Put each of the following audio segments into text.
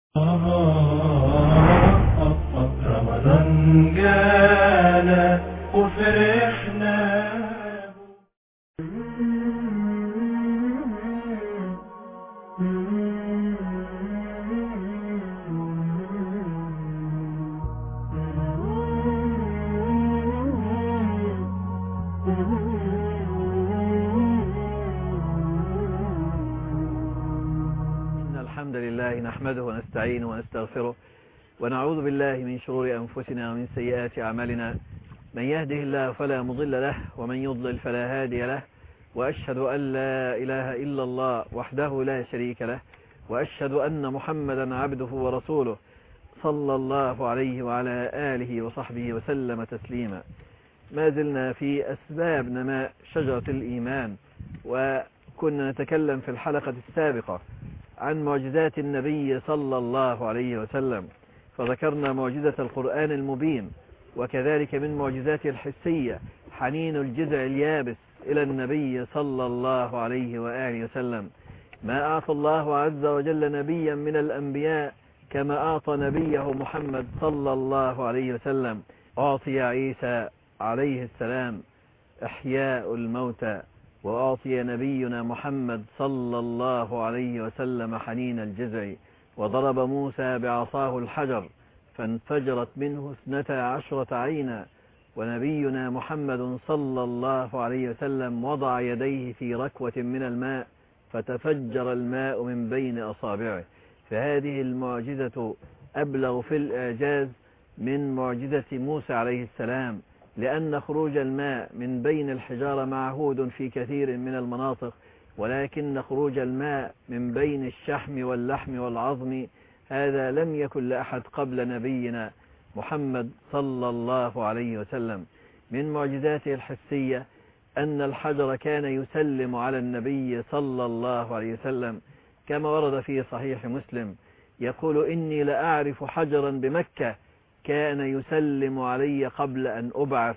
رمضان جانا وفرحنا. الحمد لله نحمده ونستعينه ونستغفره ونعوذ بالله من شرور أنفسنا ومن سيئات أعمالنا. من يهده الله فلا مضل له ومن يضلل فلا هادي له، وأشهد أن لا إله إلا الله وحده لا شريك له، وأشهد أن محمدا عبده ورسوله صلى الله عليه وعلى آله وصحبه وسلم تسليما. ما زلنا في أسباب نماء شجرة الإيمان، وكنا نتكلم في الحلقة السابقة عن معجزات النبي صلى الله عليه وسلم، فذكرنا معجزة القرآن المبين، وكذلك من معجزاته الحسية حنين الجذع اليابس إلى النبي صلى الله عليه وآله وسلم. ما أعطى الله عز وجل نبيا من الأنبياء كما أعطى نبيه محمد صلى الله عليه وسلم. أعطي عيسى عليه السلام إحياء الموتى، وأعطي نبينا محمد صلى الله عليه وسلم حنين الجذع، وضرب موسى بعصاه الحجر فانفجرت منه 12 عينا، ونبينا محمد صلى الله عليه وسلم وضع يديه في ركوة من الماء فتفجر الماء من بين أصابعه. فهذه المعجزة أبلغ في الإعجاز من معجزة موسى عليه السلام، لأن خروج الماء من بين الحجارة معهود في كثير من المناطق، ولكن خروج الماء من بين الشحم واللحم والعظم هذا لم يكن لأحد قبل نبينا محمد صلى الله عليه وسلم. من معجزاته الحسية أن الحجر كان يسلم على النبي صلى الله عليه وسلم، كما ورد في صحيح مسلم يقول: إني لأعرف حجرا بمكة كان يسلم علي قبل أن أبعث،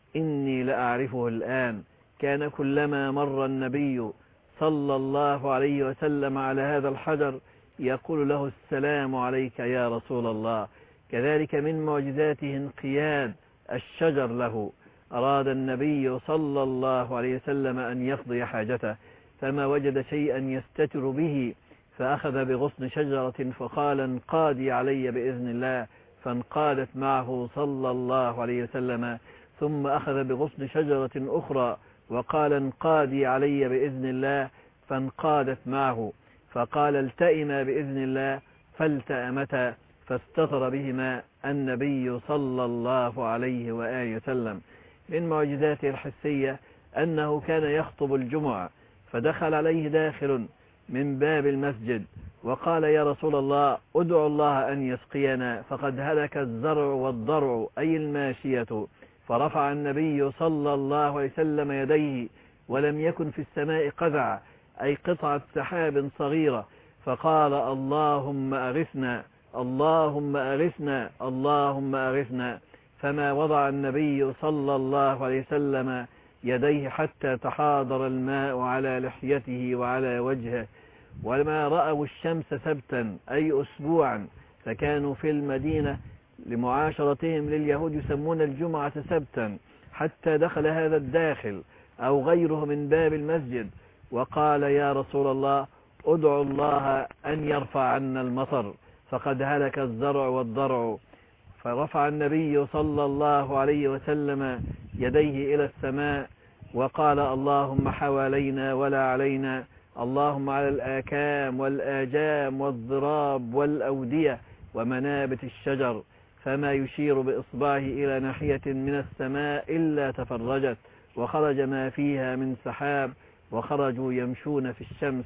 إني لأعرفه الآن. كان كلما مر النبي صلى الله عليه وسلم على هذا الحجر يقول له: السلام عليك يا رسول الله. كذلك من معجزاته انقياد الشجر له. أراد النبي صلى الله عليه وسلم أن يقضي حاجته فما وجد شيئا يستتر به، فأخذ بغصن شجرة فقال: انقادي علي بإذن الله، فانقادت معه صلى الله عليه وسلم. ثم أخذ بغصن شجرة أخرى وقال: انقادي علي بإذن الله، فانقادت معه. فقال: التئما بإذن الله، فالتأمتا، فاستطر بهما النبي صلى الله عليه وآله وسلم. من معجزاته الحسية أنه كان يخطب الجمعة، فدخل عليه داخل من باب المسجد وقال: يا رسول الله، ادعو الله أن يسقينا فقد هلك الزرع والضرع، أي الماشية. فرفع النبي صلى الله عليه وسلم يديه ولم يكن في السماء قزع، أي قطعة سحاب صغيرة، فقال: اللهم أغثنا، اللهم أغثنا، اللهم أغثنا. فما وضع النبي صلى الله عليه وسلم يديه حتى تحاضر الماء على لحيته وعلى وجهه، وما رأوا الشمس سبتا، أي أسبوعا. فكانوا في المدينة لمعاشرتهم لليهود يسمون الجمعة سبتا، حتى دخل هذا الداخل أو غيره من باب المسجد وقال: يا رسول الله، ادعو الله أن يرفع عنا المطر فقد هلك الزرع والضرع. فرفع النبي صلى الله عليه وسلم يديه إلى السماء وقال: اللهم حوالينا ولا علينا، اللهم على الآكام والآجام والضراب والأودية ومنابت الشجر. فما يشير بإصبعه إلى ناحية من السماء إلا تفرجت، وخرج ما فيها من سحاب، وخرجوا يمشون في الشمس.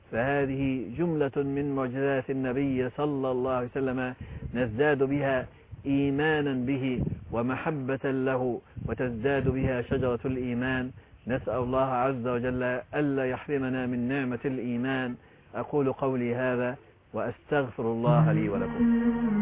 فهذه جملة من معجزات النبي صلى الله عليه وسلم نزداد بها إيمانا به ومحبة له، وتزداد بها شجرة الإيمان. نسأل الله عز وجل ألا يحرمنا من نعمة الإيمان. أقول قولي هذا وأستغفر الله لي ولكم.